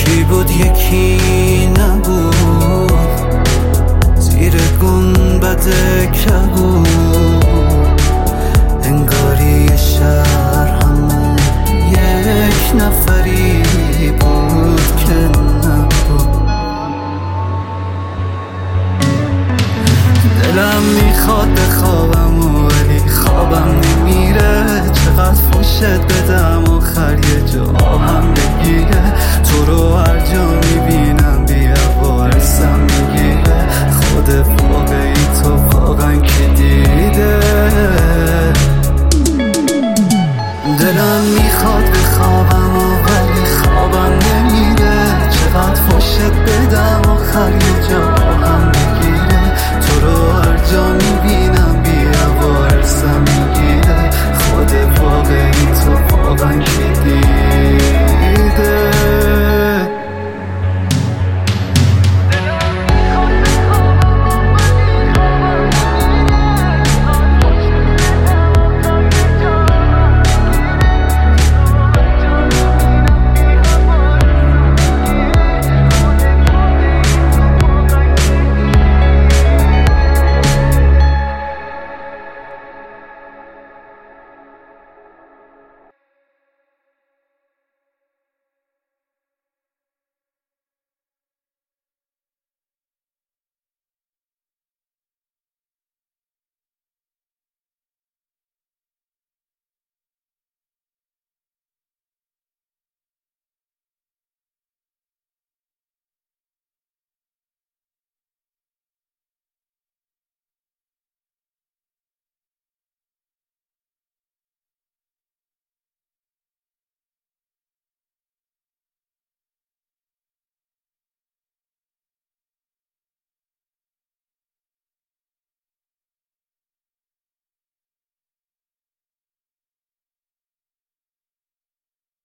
یکی بود یکی نبود، زیر گنبد کبود، انگاری شهر همون یک نفری بود که نبود. دلم میخواد بخوابم ولی خوابم نمیره، چقدر فوشت بدم آخر یه جا هم بگیره. تو رو هر جا میبینم بیا وارسم میگیره، خود واقعی تو واقعا که دیده. دلم میخواد بخوابم ولی خوابم نمیره، چقدر فوشت بدم آخر